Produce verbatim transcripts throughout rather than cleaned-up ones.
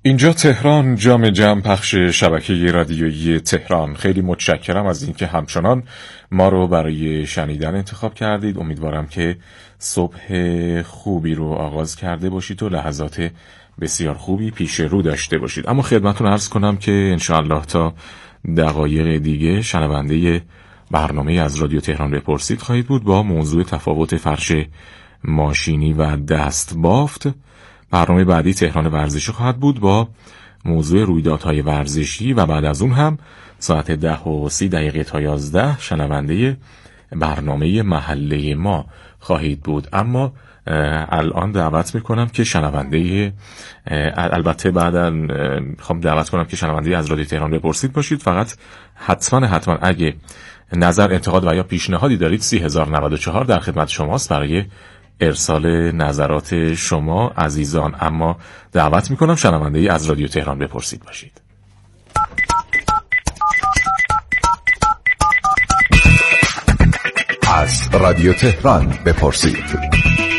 اینجا تهران، جام جم پخش شبکه رادیویی تهران. خیلی متشکرم از اینکه همچنان ما رو برای شنیدن انتخاب کردید. امیدوارم که صبح خوبی رو آغاز کرده باشید و لحظات بسیار خوبی پیش رو داشته باشید. اما خدمتتون عرض کنم که انشاءالله تا دقایق دیگه شنونده برنامه از رادیو تهران بپرسید خواهید بود با موضوع تفاوت فرش ماشینی و دست بافت. برنامه بعدی تهران ورزشی خواهد بود با موضوع رویدادهای ورزشی و بعد از اون هم ساعت ده و سی دقیقه تا یازده شنونده برنامه محله ما خواهید بود. اما الان دعوت میکنم که شنونده البته بعدا میخوام دعوت کنم که شنونده از رادیو تهران بپرسید باشید. فقط حتما حتما اگه نظر، انتقاد و یا پیشنهادی دارید سی هزار و نود و چهار در خدمت شماست برای ارسال نظرات شما عزیزان. اما دعوت میکنم شنونده از رادیو تهران بپرسید باشید. از رادیو تهران بپرسید.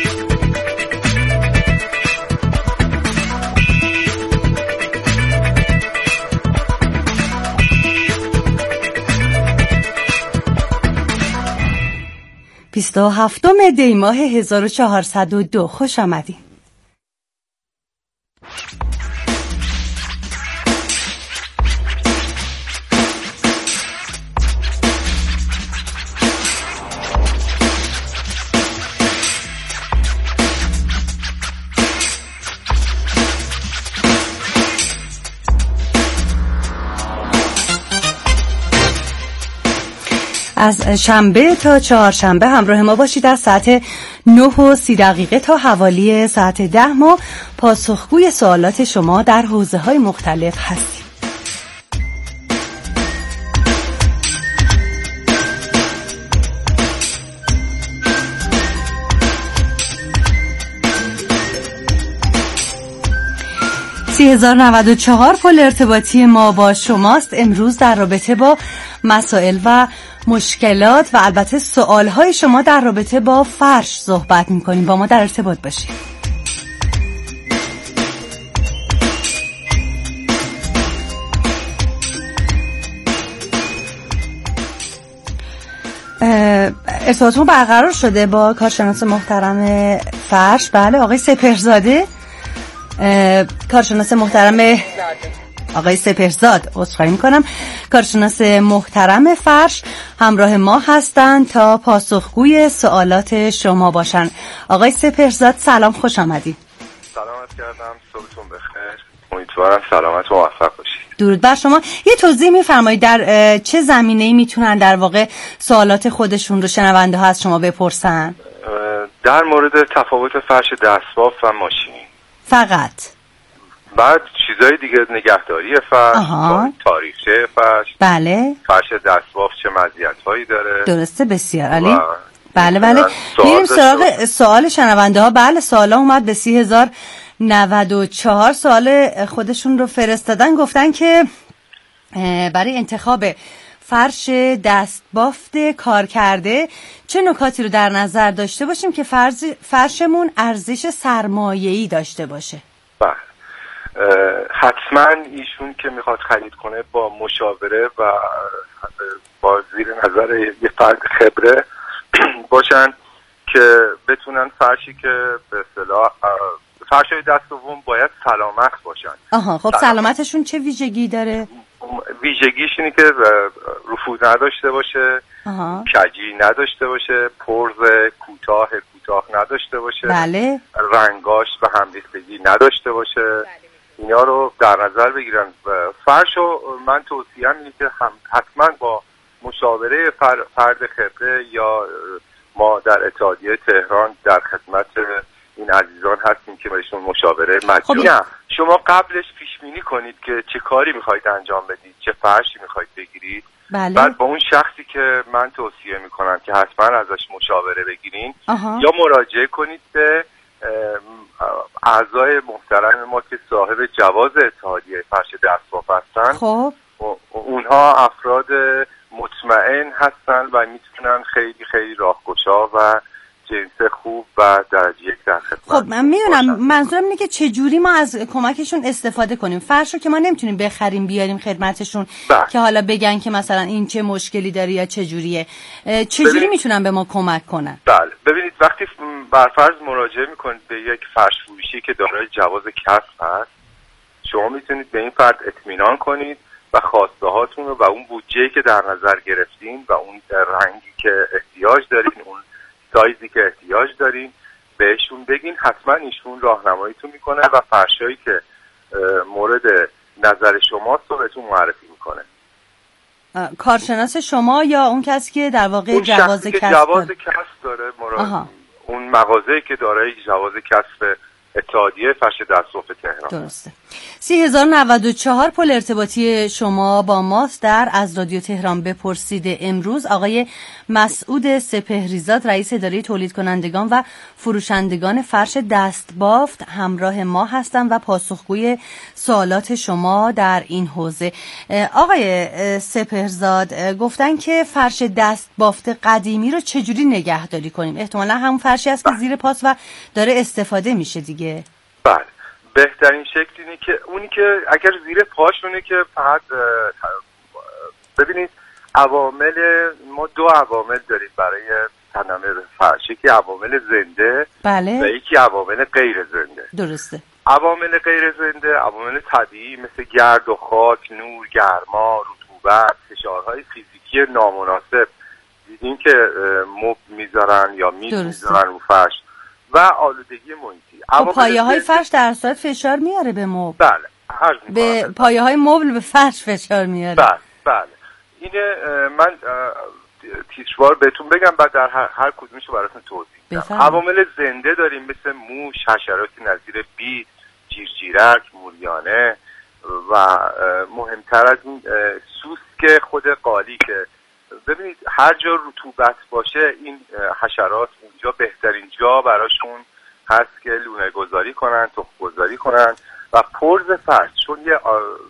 بیست و هفتم دی ماه هزار و چهارصد و دو. خوش آمدین. از شنبه تا چهارشنبه همراه ما باشید. از ساعت نه و سی دقیقه تا حوالی ساعت ده ما پاسخگوی سوالات شما در حوزه‌های مختلف هستیم. سی هزار و نود و چهار پل ارتباطی ما با شماست. امروز در رابطه با مسائل و مشکلات و البته سوالهای شما در رابطه با فرش صحبت میکنیم. با ما در ارتباط باشید. ارتباطمون برقرار شده با کارشناس محترم فرش. بله، آقای سپهرزاده، کارشناس محترم آقای سپهرزاد عذرخواهی میکنم کارشناس محترم فرش همراه ما هستند تا پاسخگوی سوالات شما باشن. آقای سپهرزاد سلام، خوش آمدید. سلامت کردم، صبحتون بخیر. امیدوارم سلامت و موفق باشید. درود بر شما. یه توضیح میفرمایید در چه زمینه‌ای میتونن در واقع سوالات خودشون رو شنونده ها از شما بپرسن؟ در مورد تفاوت فرش دستبافت و ماشینی فقط؟ بعد چیزای دیگه، نگهداری فرش، تاریخچه فرش، بله، فرش دستبافت چه مزیت‌هایی داره. درسته، بسیار عالی. بله بله، میریم سراغ سوال شنونده ها. بله، سوالا اومد به سی هزار نود و چهار. سوال خودشون رو فرستادن، گفتن که برای انتخاب فرش دستبافت کار کرده چه نکاتی رو در نظر داشته باشیم که فرش فرشمون ارزش سرمایه‌ای داشته باشه؟ بله، حتما ایشون که میخواد خرید کنه با مشاوره و با زیر نظر یه فرد خبره باشن که بتونن فرشی که به اصطلاح فرشای دست دوم باید سلامت باشن. آها، خب سلامتشون چه ویژگی داره؟ ویژگیش اینه که رفوز نداشته باشه، آها. کجی نداشته باشه، پرز کوتاه کوتاه نداشته باشه، بله. رنگاش و همریختگی نداشته باشه. بله. اینا رو در نظر بگیرن. فرشو من توصیه اینه که هم حتما با مشاوره فر، فرد خبره یا ما در اتحادیه تهران در خدمت این عزیزان هستیم که بهشون مشاوره مجانی. خب شما قبلش پیش بینی کنید که چه کاری میخواید انجام بدید، چه فرشی میخواید بگیرید. بله. بعد با اون شخصی که من توصیه میکنم که حتما ازش مشاوره بگیرین، آها. یا مراجعه کنید به اعضای محترم ما که صاحب جواز اتحادیه فرش دستبافت هستن. خب اونها افراد مطمئن هستن و میتونن خیلی خیلی راهگشا و جنس خوب و درجه یک در خدمت خب من میدونم، منظورم اینه که چجوری ما از کمکشون استفاده کنیم. فرش رو که ما نمیتونیم بخریم بیاریم خدمتشون بله. که حالا بگن که مثلا این چه مشکلی داره یا چجوریه، چجوری میتونن به ما کمک کنن؟ بله ببینید، وقتی برفرض مراجعه میکنید به یک فرش فروشی که دارای جواز کسب هست، شما میتونید به این فرد اطمینان کنید و خواسته هاتون رو و اون بودجه‌ای که در نظر گرفتین و اون رنگی که احتیاج دارین، اون سایزی که احتیاج دارین بهشون بگین. حتما ایشون راهنماییتون میکنه و فرشایی که مورد نظر شماست رو بهتون معرفی میکنه. کارشناس شما یا اون کسی که در واقع جواز کسب جواز کسب داره، مراد اون مغازه‌ای که دارای جواز کسب اتحادیه فرش دستبافت تهران. درسته. سی هزار و نود و چهار پل ارتباطی شما با ماست. در از رادیو تهران بپرسید امروز آقای مسعود سپهریزاد، رئیس اداره تولید کنندگان و فروشندگان فرش دستبافت همراه ما هستند و پاسخگوی سوالات شما در این حوزه. آقای سپهریزاد گفتن که فرش دستبافت قدیمی رو چجوری نگهداری کنیم؟ احتمالا همون فرشی است که زیر پاس و داره استفاده میشه دیگه. بله، بهترین شکل اینه که اونی که اگر زیر پاشونه که فقط ببینید عوامل، ما دو عوامل داریم برای تنمه فرش، یکی عوامل زنده بله. و یکی عوامل غیر زنده. درسته. عوامل غیر زنده عوامل طبیعی مثل گرد و خاک، نور، گرما، رطوبت، فشارهای فیزیکی نامناسب دیدین که مب میذارن یا میز میذارن رو فرش و آلودگی محیطی. خب پایه های فرش در صورت فشار میاره به مبل. بله، عرض به پایه های مبل به فرش فشار میاره. بله بله. اینه من تیتروار بهتون بگم بعد در هر, هر کدومشو براتون توضیح میدم. عوامل زنده داریم مثل موش، حشراتی نظیر بید، جیرجیرک، موریانه و مهمتر از این سوسک خود قالی که ببینید هر جا رطوبت باشه این حشرات اونجا بهترین جا براشون هست که لونه گذاری کنن، تخم گذاری کنن و پرز فرش چون یه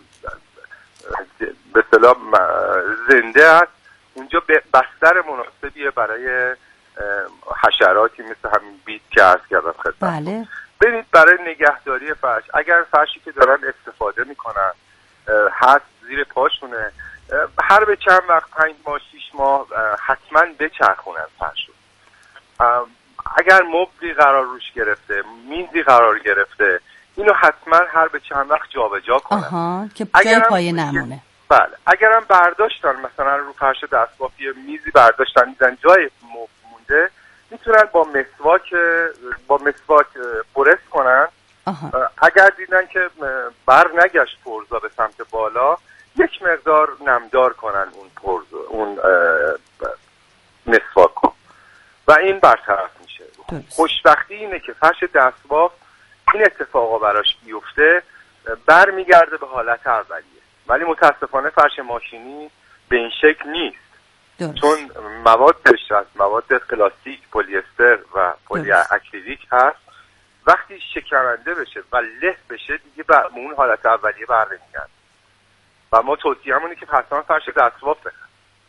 به اصطلاح زنده است اونجا بستر مناسبیه برای حشراتی مثل همین بید که عرض کردم خدمت. بله. ببینید برای نگهداری فرش اگر فرشی که دارن استفاده میکنن هست زیر پاشونه، هر به چند وقت پنج ماه شیش ماه حتما بچرخونن فرشو. اگر مبلی قرار روش گرفته، میزی قرار گرفته، اینو حتما هر به چند وقت جابجا کنن. آها که جای پایه نمونه. بله. اگرم برداشتن مثلا رو فرش دستبافت میزی برداشتن دیدن جای مبل مونده، میتونن با مسواک با مسواک برس کنن. آها. اگر دیدن که بر نگشت پرزا به سمت بالا، یک مقدار نمدار کنن اون پرز اون مسواک و این برطرف میشه. خوشبختی اینه که فرش دستبافت این اتفاقا براش بیفته بر میگرده به حالت اولیه، ولی متاسفانه فرش ماشینی به این شکل نیست. درست. چون موادش هست مواد پلاستیک، پلی استر و پلی اکریلیک هست، وقتی شکننده بشه و له بشه دیگه به اون حالت اولیه بر نمیگرده و ما توصیه‌مونه که حتما فرش دستبافت بخرید.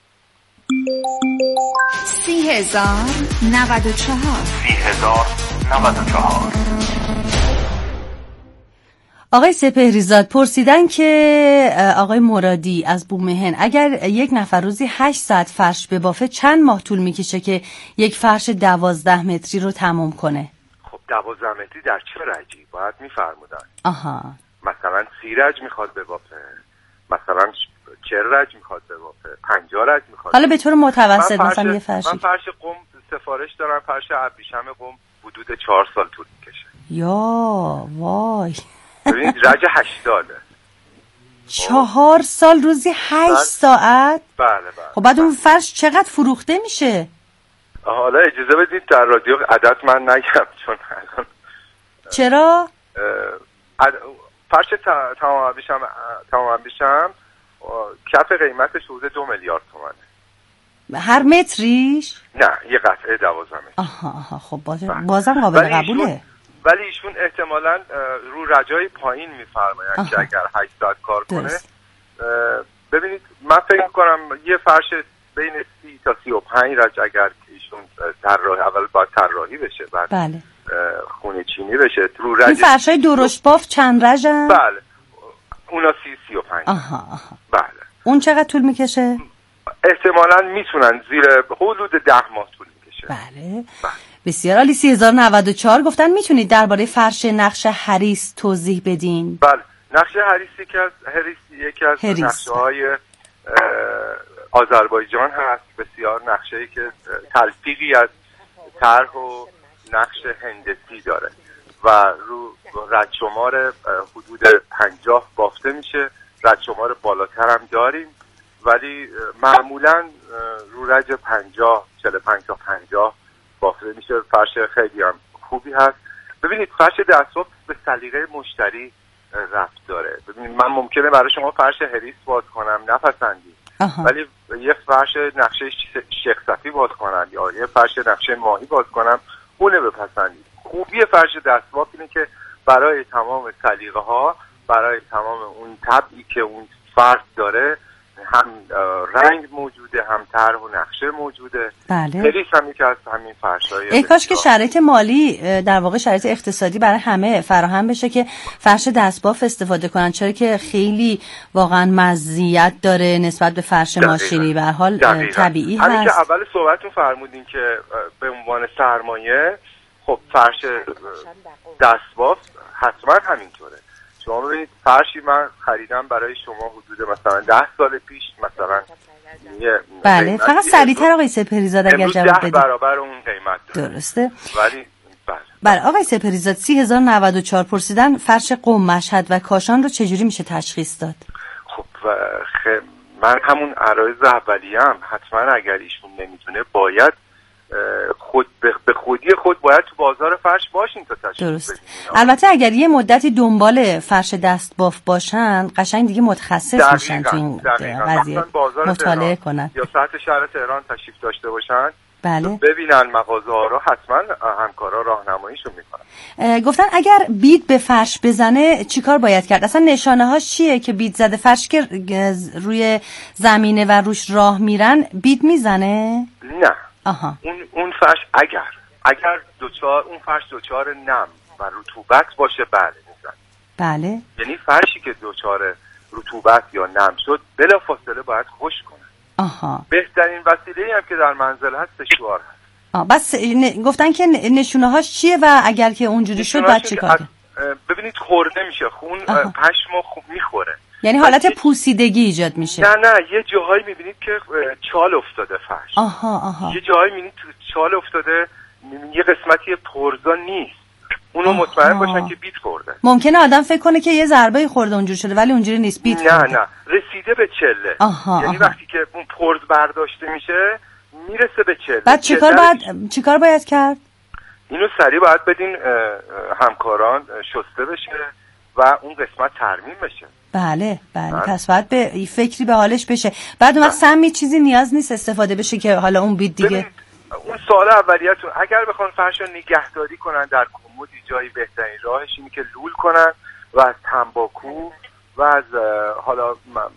سی هزار نود و چهار سی هزار نود و چهار. آقای سپهریزاد پرسیدن که آقای مرادی از بومهن اگر یک نفر روزی هشت ساعت فرش ببافه چند ماه طول میکشه که یک فرش دوازده متری رو تمام کنه؟ خب دوازده متری در چه رجی باید میفرمودن؟ آها. مثلا سی رج میخواد ببافه، مثلا چهل رج میخواد ببافه، پنجاه رج میخواد. حالا به طور متوسط مثلا یه فرشی. من فرش قم سفارش دارم، فرش ابریشم قم حدود چهار سال طول میکشه. یا وای. ببینید رج هشتاده. چهار سال روزی هشت ساعت؟ بله بله. خب بعد اون فرش چقدر فروخته میشه؟ حالا اجازه بدید در رادیو عدد من نگم چون الان چرا؟ فرش تمام ابریشم تمام ابریشم کف قیمتش حدود دو میلیارد تومنه. هر متریش؟ نه یه قطعه دوازده متر. آها آها خب باز بازم قابل قبوله. ولی ایشون احتمالاً رو رجای پایین میفرمایند که اگر هشت ساعت کار کنه. ببینید من فکر می‌کنم یه فرش بین سی تا سی و پنج رج اگر که ایشون طراحی اول باید طراحی بشه بعد بله. خونه چینی بشه. رو رج این فرشای درشت باف چند رجن؟ بله اونا سی سی و پنج. آها آها. بله. اون چقدر طول میکشه؟ احتمالاً میتونن زیر حدود ده ماه طول میکشه. بله. بله. بسیار عالی. سی هزار و نود و چهار گفتن میتونید درباره فرش نقش هریس توضیح بدین؟ بله. نقش هریس یکی از هریس یکی از نقشه‌های آذربایجان هست. بسیار نقشه‌ای که تلفیقی از طرح و نقش هندسی داره و رو ردشمار حدود پنجاه بافته میشه. ردشمار بالاتر هم داریم ولی معمولا رو رج پنجاه چهل و پنج تا پنجاه بافته میشه. فرش خیلی هم خوبی هست. ببینید فرش دستباف به سلیقه مشتری ربط داره. ببینید من ممکنه برای شما فرش هریس باز کنم نپسندید ولی یه فرش نقشه شیخ صفی باز کنم یا یه فرش نقشه ماهی باز کنم اونه بپسندید. خوبی فرش دستباف اینه که برای تمام سلیقه ها، برای تمام اون طبعی که اون فرد داره هم رنگ موجوده، هم طرح و نقشه موجوده. بله. هریس هم یکی از همین فرش‌های. ای کاش که شرایط مالی در واقع شرایط اقتصادی برای همه فراهم بشه که فرش دستباف استفاده کنن، چرا که خیلی واقعا مزیت داره نسبت به فرش دقیقا. ماشینی به هر حال دقیقا. طبیعی هست. همین که اول صحبتتون فرمودین که به عنوان سرمایه خب فرش دستباف حتما همینطوره. شما ببینید فرشی من خریدم برای شما حدود مثلا ده سال پیش مثلا بله فقط سریعتر آقای سپهریزاد اگر جواب بدید برابر اون قیمت داره. درسته ولی بله بله آقای سپهریزاد سی هزار و نود و چهار پرسیدن فرش قم، مشهد و کاشان رو چجوری میشه تشخیص داد؟ خب خ... من همون عرایض اولیه‌ام حتما اگر ایشون نمیتونه باید خود به خودی خود باید تو بازار فرش باشین تا تشخیص درست بدین. البته اگر یه مدتی دنبال فرش دستباف باشن قشنگ دیگه متخصص دقیقا. میشن تو این قضیه مطالعه کنن یا سطح شهر تهران تشریف داشته باشن بله. ببینن مغازه ها رو حتما همکارا راهنماییشون میکنن. گفتن اگر بید به فرش بزنه چیکار باید کرد؟ اصلا نشانه هاش چیه که بید زده؟ فرش که روی زمینه و روش راه میرن بید میزنه؟ نه آها. اون اون فرش اگر اگر دوچار اون فرش دوچار نم و رطوبت باشه بله میزنه. بله. یعنی فرشی که دوچار رطوبت یا نم شد بلافاصله باید خشک کنه. آها. بهترین وسیله‌ای هم که در منزل هست سشوار هست. آه بس ن... گفتن که نشونه هاش چیه و اگر که اونجوری شد بعد چیکار کنه؟ ببینید خورده میشه خون پشمو خوب میخوره. یعنی حالت پوسیدگی ایجاد میشه. نه نه یه جاهایی میبینید که چال افتاده فرش. آها آها. یه جاهایی میبینید چال افتاده یه قسمتی پرزا نیست. اونو آها. مطمئن باشن که بیت خورده. ممکنه آدم فکر کنه که یه ضربه خورده اونجوری شده ولی اونجوری نیست بیت نه خورده. نه رسیده به چله. آها. یعنی آها. وقتی که اون پرز برداشته میشه میرسه به چله. بعد چیکار باید چیکار باید کرد؟ اینو سریع باید بدین همکاران شسته بشه و اون قسمت ترمیم بشه. بله بله پس باید به فکری به حالش بشه. بعد اون وقت سمی چیزی نیاز نیست استفاده بشه که حالا اون بید دیگه. اون سوال اولیتون اگر بخوان فرش رو نگهداری کنن در کمدی جایی بهترین راهش اینه که لول کنن و از تنباکو و از حالا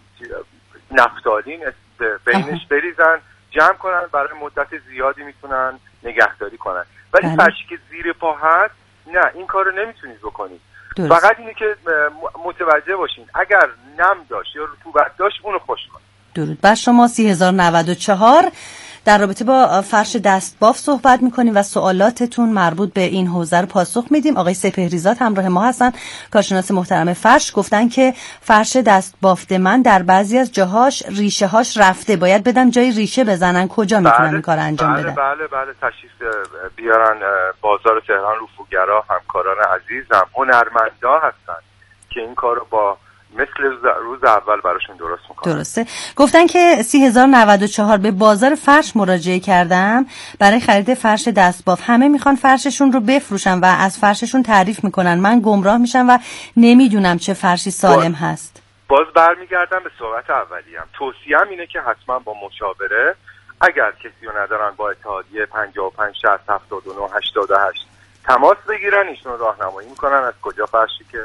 نفتالین بینش بریزن جمع کنن برای مدت زیادی میتونن نگهداری کنن. ولی بله. فرشی که زیر پا هست نه این کار رو نمیتونید بکنید. درست. فقط اینه که متوجه باشین اگر نم داشت یا رطوبت داشت اونو خشک کنید. درود بر شما. سی هزار و نود و چهار در رابطه با فرش دستباف صحبت میکنیم و سوالاتتون مربوط به این حوزه رو پاسخ میدیم. آقای سپهریزاد همراه ما هستن، کارشناس محترم فرش. گفتن که فرش دستبافت من در بعضی از جاهاش ریشه هاش رفته، باید بدن جای ریشه بزنن. کجا میتونن بله، این کار انجام بله، بدن؟ بله بله تشریف بیارن بازار تهران. رفوگرا همکاران عزیزم هنرمندا هستن که این کارو با مثل روز اول براشون درست میکنن. درسته. گفتن که سی هزار و نود و چهار به بازار فرش مراجعه کردم برای خرید فرش دستباف. همه میخوان فرششون رو بفروشن و از فرششون تعریف میکنن. من گمراه میشم و نمیدونم چه فرشی سالم باز هست. باز برمیگردم به صحبت اولیه‌ام. توصیه‌ام اینه که حتما با مشاوره، اگر کسی رو ندارن با اتحادیه پنجاه و پنج شصت هفتاد و نه هشتاد و هشت تماس بگیرن، ایشون راهنمایی میکنن از کجا فرشی که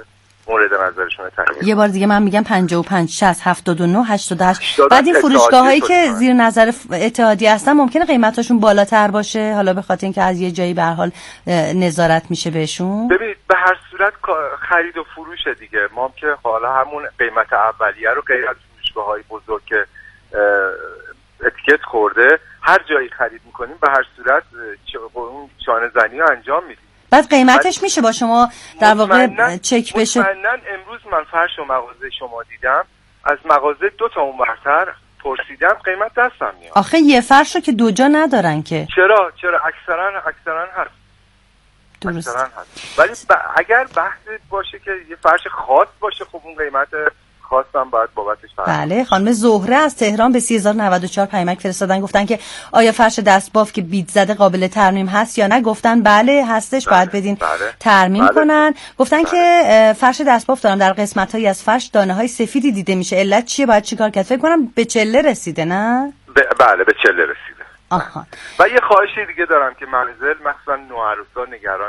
مورد نظرشون تعیین. یه بار دیگه من میگم پنجاه و پنج شصت هفتاد و نه هشتاد و هشت. بعد این فروشگاهایی که زیر نظر اتحادیه هستن ممکنه قیمتاشون بالاتر باشه، حالا به خاطر اینکه از یه جایی به هر حال نظارت میشه بهشون. ببینید به هر صورت خرید و فروش دیگه، ما که حالا همون قیمت اولیه رو غیر از فروشگاه‌های بزرگ که اتیکت خورده هر جایی خرید میکنیم به هر صورت اون چانه زنی رو انجام میدیم. بعد قیمتش میشه با شما در واقع چک بشه؟ مطمئناً امروز من فرش و مغازه شما دیدم، از مغازه دو تا اون برتر پرسیدم قیمت دستم میاد. آخه یه فرش رو که دو جا ندارن که. چرا چرا اکثرا اکثرا هست. درست. اکثرا هست. ولی ب... اگر بحث باشه که یه فرش خاص باشه خب اون قیمت خواستم باید بابتش فرق. بله خانم زهره از تهران به سی هزار و نود و چهار پیامک فرستادن، گفتن که آیا فرش دستباف که بیت زده قابل ترمیم هست یا نه؟ گفتن بله هستش، بله. باید بدین بله. ترمیم بله. کنن. گفتن بله. که فرش دستباف دارم در قسمت‌هایی از فرش دانه‌های سفیدی دیده میشه، علت چیه؟ باید چیکار کرد؟ فکر کنم به چله رسیده نه؟ ب... بله به چله رسیده. آها. و یه خواهشی دیگه دارم که منزل مخصوصا نوعروسا نگران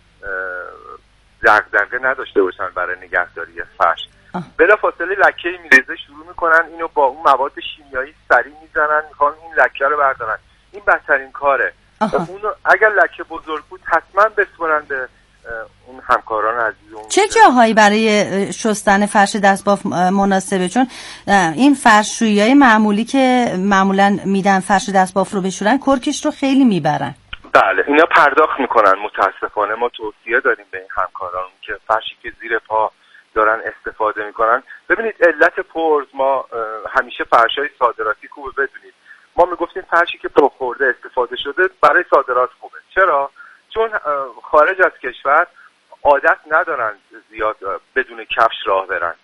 دغدغه نداشته باشن برای نگهداری فرش. بلا فاصله لکه‌ای میریزه شروع میکنن اینو با اون مواد شیمیایی سریع میزنن، میخوان این لکه رو بردارن. این بدترین کاره. اونو اگر لکه بزرگ بود حتما بسپرن به اون همکاران عزیزمون. چه جاهایی برای شستن فرش دستباف مناسبه؟ چون این فرشویی‌های معمولی که معمولا میدن فرش دستباف رو بشورن کرکش رو خیلی میبرن. بله اینا پرداخت میکنن. متاسفانه ما توصیه داریم به این همکاران که فرشی که زیر پا دارن استفاده میکنن. ببینید علت پرز، ما همیشه فرشای صادراتی خوبه بدونید. ما میگفتیم فرشی که پرو خورده استفاده شده برای صادرات خوبه. چرا؟ چون خارج از کشور عادت ندارن زیاد بدون کفش راه برن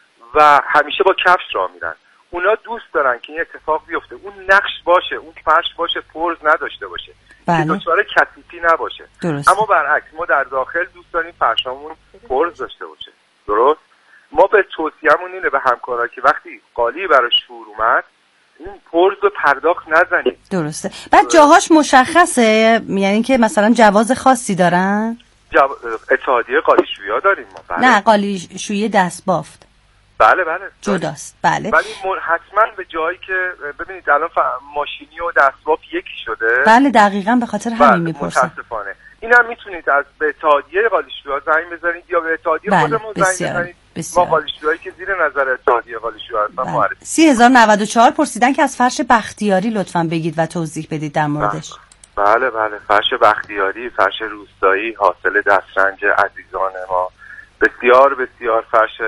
و همیشه با کفش راه میرن. اونا دوست دارن که این اتفاق بیفته، اون نقش باشه، اون فرش باشه، پرز نداشته باشه، بله. که دچار کثیفی نباشه. درست. اما برعکس ما در داخل دوست داریم فرشامون پرز داشته باشه. درست؟ ما به توصیه‌مون اینه به همکارا که وقتی قالی برای شور اومد این پرز رو پرداخت نزنید. درسته. بعد جاهاش مشخصه، یعنی که مثلا جواز خاصی دارن؟ جو... اتحادیه قالیشویی داریم ما. بله. نه قالیشویی دستبافت. بله بله. جداست. بله. ولی مر... حتما به جایی که ببینید الان ف... ماشینی و دستباف یکی شده. بله دقیقاً به خاطر همین بله. میپرسم. متاسفانه. اینم میتونید از به اتحادیه قالیشویی زنگ بزنید یا به اتحادیه بله. خودمون زنگ بزنید. ما قالیشویی که زیر نظر اتحادیه قالیشویی هستن معرفی. سی هزار و نود و چهار پرسیدن که از فرش بختیاری لطفاً بگید و توضیح بدید در موردش. بله بله فرش بختیاری، فرش روستایی حاصل دسترنج عزیزان ما، بسیار بسیار فرش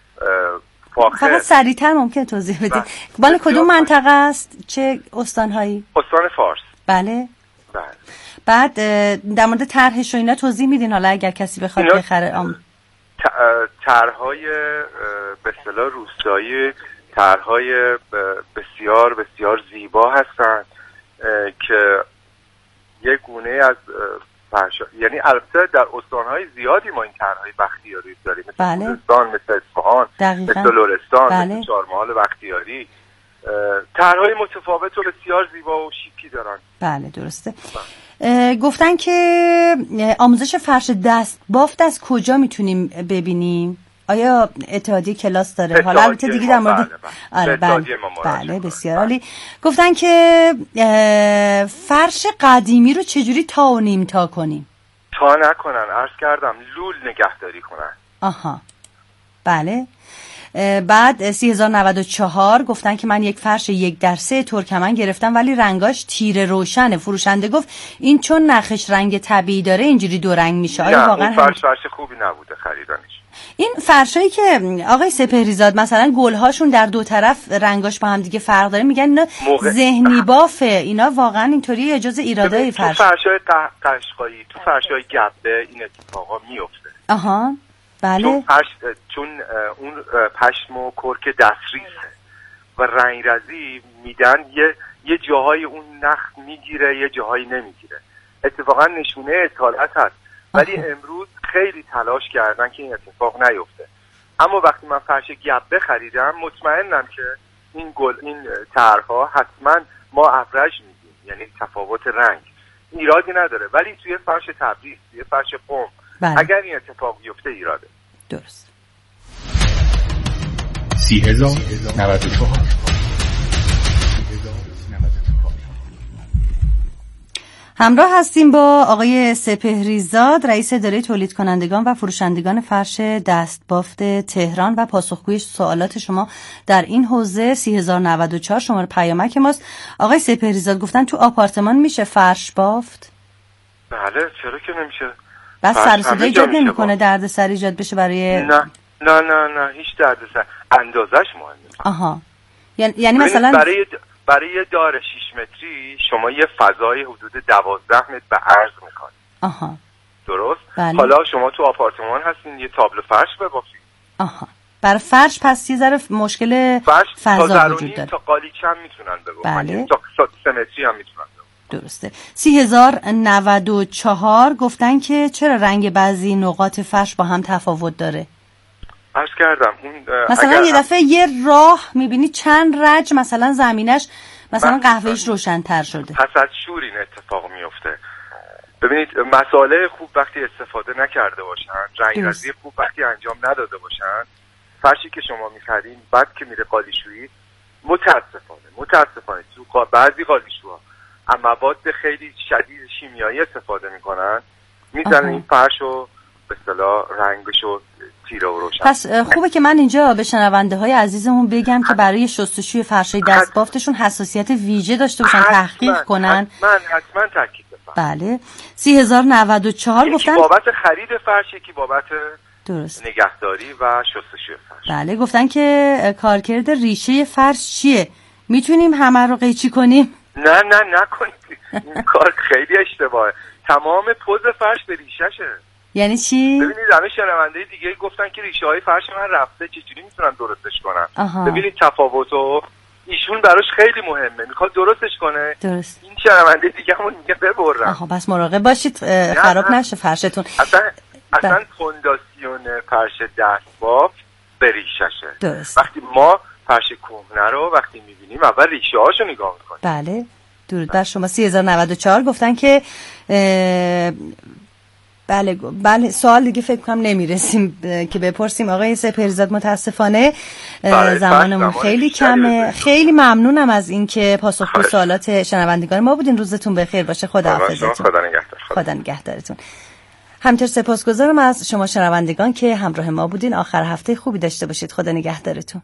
فاخر. فقط سریعتر ممکن توضیح بدید بله کدوم منطقه است؟ چه استانهایی؟ استان فارس. بله بله. بعد در مورد طرحش و اینا توضیح میدین حالا اگر کسی بخواد بخره؟ آم... طرحهای به اصطلاح روستایی طرحهای بسیار بسیار زیبا هستند که یک گونه از فرش، یعنی البته در استانهای زیادی ما این طرحهای بختیاری داریم، مثل بله. خوزستان، مثل اصفهان، مثل لرستان، بله. مثل چهارمحال بختیاری. طرحهای متفاوت و بسیار زیبا و شیکی دارن. بله درسته. بله. گفتن که آموزش فرش دست بافت از کجا میتونیم ببینیم؟ آیا اتحادیه کلاس داره؟ حالا البته دیگه در مورد آره بله بله بسیار عالی. گفتن که فرش قدیمی رو چجوری تا و نیم تا کنیم؟ تا نکنن، عرض کردم لول نگهداری کنن. آها بله. بعد سی هزار و نود و چهار گفتن که من یک فرش یک در سه ترکمن گرفتم ولی رنگاش تیره روشنه. فروشنده گفت این چون نخش رنگ طبیعی داره اینجوری دو رنگ میشه. آیا واقعا این فرش فرش خوبی نبوده خریدنش؟ این فرشایی که آقای سپهریزاد مثلا گلهاشون در دو طرف رنگاش با هم دیگه فرق داره میگن اینا موقع... ذهنی بافه، اینا واقعا اینطوری اجازه ایرادای فرش؟ تو فرشای قشقایی، تو فرشای گبه این اتفاقا میفته. آها بله. چون, پش... چون اون پشم و کرک دستریزه و رنگرزی میدن یه یه جاهای اون نخ میگیره یه جاهایی نمیگیره. اتفاقا نشونه اصالت هست. ولی امروز خیلی تلاش کردن که این اتفاق نیفته. اما وقتی من فرش گبه خریدم مطمئنم که این گل این طرح‌ها حتما ما ابرج میدیم، یعنی تفاوت رنگ ایرادی نداره. ولی توی فرش تبریز، توی فرش قم بله. اگر این اتفاق بیفته ایراده. درست. سی هزار نود و چهار. همراه هستیم با آقای سپهریزاد، رئیس اداره تولید کنندگان و فروشندگان فرش دستبافت تهران و پاسخگوی سوالات شما در این حوزه. سی هزار نود و چهار شماره پیامک ماست. آقای سپهریزاد گفتن تو آپارتمان میشه فرش بافت؟ بله، چرا که نمیشه؟ بس سر و صدا ایجاد نمیکنه دردسر ایجاد بشه برای؟ نه نه نه نه هیچ دردسر، اندازش مهمه. آها، یعنی مثلا برای برای دار شش متری شما یه فضای حدود دوازده متر به عرض میخواید. آها، درست؟ بله. حالا شما تو آپارتمان هستین، یه تابلو فرش ببافید. آها، برای فرش پس یه ذره مشکل فضا وجود داره. تا قالیچه هم میتونن ببافن. بله. تا سه متری هم میتونن ببافن. درسته. سی هزار نود و چهار گفتن که چرا رنگ بعضی نقاط فرش با هم تفاوت داره؟ عرض کردم اون مثلا یه دفعه یه راه میبینی چند رج مثلا زمینش مثلا قهوه‌ایش روشن‌تر شده. پس از شور این اتفاق میفته. ببینید مساله خوب وقتی استفاده نکرده باشن، رنگ‌رزی خوب وقتی انجام نداده باشن، فرشی که شما می‌خرید بعد که میره قالیشویی متاسفانه متاسفانه تو بعضی قالیشوها مواد خیلی شدید شیمیایی استفاده میکنن، میزنن این فرشو به اصطلاح رنگشو تیره و روشن. پس خوبه که من اینجا به شنونده های عزیزمون بگم که برای شستشوی فرشای دستبافتشون حساسیت ویژه داشته باشن، تحقیق کنن. حتما حتما تاکید بفرمایید. بله. سی هزار نود و چهار گفتن یکی بابت خرید فرش، یکی بابت درست نگهداری و شستشوی فرش. بله. گفتن که کارکرد ریشه فرش چیه؟ میتونیم همه رو قیچی کنیم؟ نه نه نکنید، این کار خیلی اشتباهه. تمام پوز فرش به ریشه‌شه. یعنی چی؟ ببینید همه شنونده دیگه گفتن که ریشه های فرش من رفته، چجوری میتونن درستش کنن؟ آها. ببینید تفاوتو، ایشون براش خیلی مهمه، میخواد درستش کنه. درست. این شنونده دیگه همون میگه ببرم. آها، بس مراقب باشید خراب نشه فرشتون. اصلا اصلا فونداسیون فرش دستبافت به ریشه‌شه. درست. وقتی ما فرش کهنه رو وقتی میبینیم اول ریشه هاشو نگاه میکنیم. بله. درود بر شما. سی هزار نود و چهار گفتن که بله بله سوال دیگه فکر کنم نمیرسیم که بپرسیم. آقای سپهریزاد متاسفانه زمانمون خیلی کمه. خیلی ممنونم از اینکه پاسخگوی سوالات شنوندگان ما بودین. روزتون بخیر باشه. خداحافظتون. خدا نگهدار. خدا نگهدارتون. همینطور سپاسگزارم از شما شنوندگان که همراه ما بودین. آخر هفته خوبی داشته باشید. خدا نگهدارتون.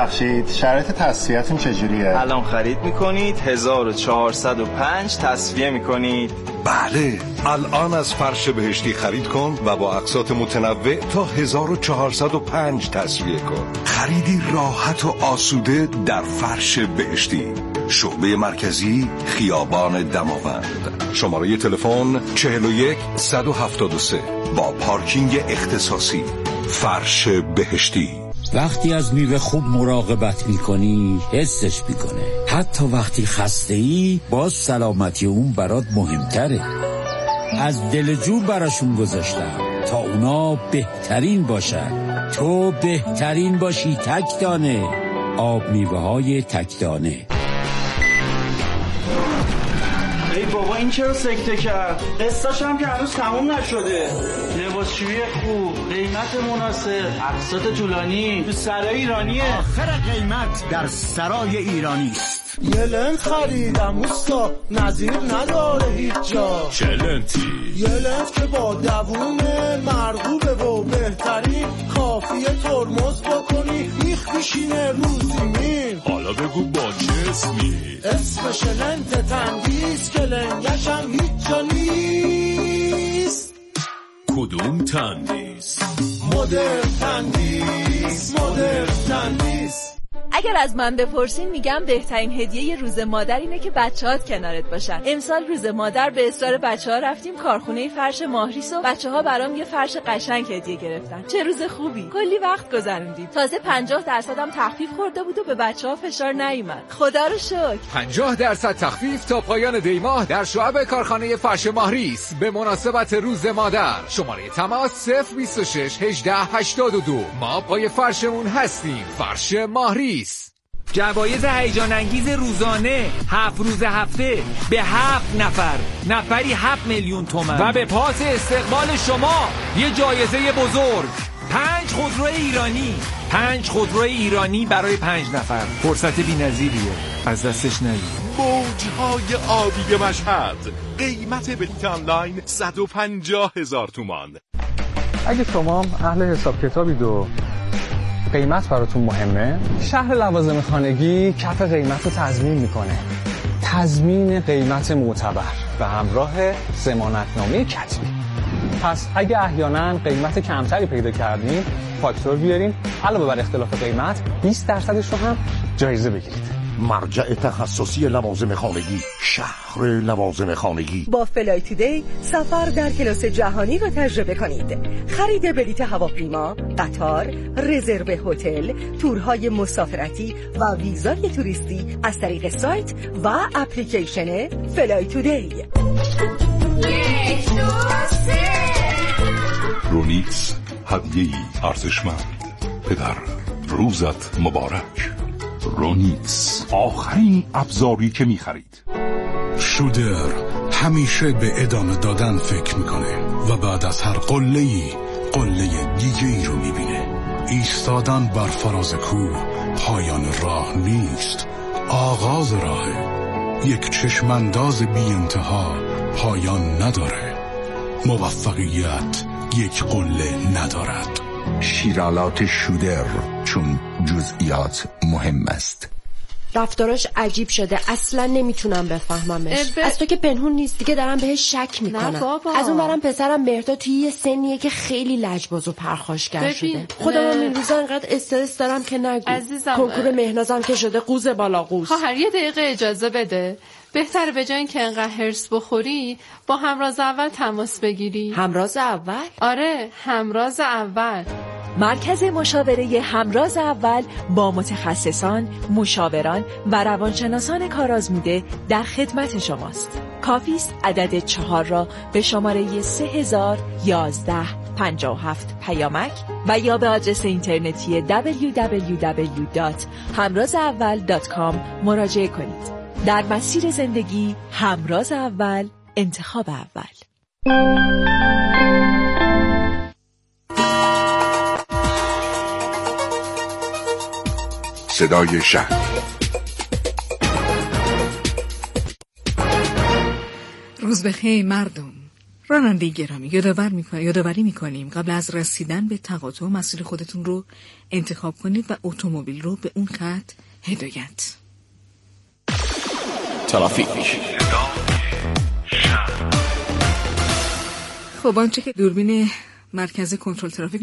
ببخشید شرایط تسویه‌تون چجوریه؟ الان خرید میکنید هزار و چهارصد و پنج تسویه میکنید. بله، الان از فرش بهشتی خرید کن و با اقساط متنوع تا هزار و چهارصد و پنج تسویه کن. خریدی راحت و آسوده در فرش بهشتی. شعبه مرکزی خیابان دماوند. شماره تلفن چهل و یک صد و هفتاد و سه با پارکینگ اختصاصی. فرش بهشتی. وقتی از میوه خوب مراقبت میکنی حسش میکنه. حتی وقتی خسته ای باز سلامتی اون برات مهمتره. از دل جو براشون گذاشتم تا اونا بهترین باشن. تو بهترین باشی تک دانه. آب میوه های تک دانه. ای بابا این چرا سکته کرد؟ قسطاش هم که هنوز تموم نشده. لباسشویی خوب، قیمت مناسب، اقساط طولانی تو سرای ایرانیه. آخر قیمت در سرای ایرانی است. یه لنت خریدم اوستا، نظیر نداره هیچ جا. چه لنتی؟ یه لنت که با دوونه مرغوبه و بهترین، کافیه ترمز بکنی میخ میشینه رو زمین. حالا بگو با چه اسمی؟ اسمش لنت تندیس که لنگشم هیچ جا نیست. کدوم تندیس؟ مدر تندیس، مدر تندیس. اگر از من بپرسین میگم بهترین هدیه روز مادر اینه که بچه‌هات کنارت باشن. امسال روز مادر به اصرار بچه‌ها رفتیم کارخونه فرش ماهریس و بچه‌ها برام یه فرش قشنگ هدیه گرفتن. چه روز خوبی. کلی وقت گذروندیم. تازه پنجاه درصد هم تخفیف خورده بود و به بچه‌ها فشار نیومد. خدا رو شکر. پنجاه درصد تخفیف تا پایان دی ماه در شعب کارخانه فرش ماهریس به مناسبت روز مادر. شماره تماس صفر بیست و شش هجده هشتاد و دو. ما پای فرشمون هستیم. فرش ماهریس. جوایز هیجان انگیز روزانه هفت روز هفته به هفت نفر، نفری هفت میلیون تومان و به پاس استقبال شما یه جایزه بزرگ، پنج خودرو ایرانی. پنج خودرو ایرانی برای پنج نفر. فرصت بی‌نظیریه، از دستش ندید. موجهای آبی مشهد، قیمت بلیط آنلاین صد و پنجاه هزار تومان. اگه شما اهل حساب کتابید و قیمت براتون مهمه، شهر لوازم خانگی کف قیمت رو تضمین میکنه. تضمین قیمت معتبر به همراه ضمانتنامه کتبی. پس اگه احیانا قیمت کمتری پیدا کردین فاکتور بیارین، علاوه بر اختلاف قیمت بیست درصدش رو هم جایزه بگیرید. مرجع تخصصی لوازم خانگی، شهر لوازم خانگی. با فلای تودی سفر در کلاس جهانی را تجربه کنید. خرید بلیط هواپیما، قطار، رزرو هتل، تورهای مسافرتی و ویزای توریستی از طریق سایت و اپلیکیشن فلای تودی. یک، دو، سه. رونیکس، هدیه‌ای ارزشمند. پدر، روزت مبارک. رونیکس، آخرین ابزاری که می‌خرید. شودر همیشه به ادامه دادن فکر میکنه و بعد از هر قله‌ای قله دیگه‌ای رو میبینه. ایستادن بر فراز کوه پایان راه نیست، آغاز راهه. یک چشمانداز بی انتها پایان نداره. موفقیت یک قله ندارد. شیرالات شودر، چون جزئیات مهم است. رفتاراش عجیب شده، اصلا نمیتونم بفهممش. از تو که پنهون نیست دیگه، دارم بهش شک میکنم. از اون برم پسرم مهرداد توی یه سنیه که خیلی لجباز و پرخاشگر شده. خودم این روزا انقدر استرس دارم که نگو. عزیزم، کنکور مهنازم که شده قوز بالا قوز. خواهر یه دقیقه اجازه بده. بهتره به جای اینکه انقدر هرس بخوری با همراز اول تماس بگیری. همراز اول؟ آره، همراز اول. مرکز مشاوره همراز اول با متخصصان، مشاوران و روانشناسان کارآزموده در خدمت شماست. کافی است عدد چهار را به شماره سه هزار یازده پنجاه و هفت پیامک و یا به آدرس اینترنتی دبلیو دبلیو دبلیو دات همراز اول دات کام مراجعه کنید. در مسیر زندگی همراز اول، انتخاب اول. صدای شهر. روز بخیر مردم، راننده گرامی، یادآور می‌کنیم یادآوری می‌کنیم قبل از رسیدن به تقاطع مسیر خودتون رو انتخاب کنید و اتومبیل رو به اون خط هدایت. ترافیک. خب آنچه که دوربین مرکز کنترل ترافیک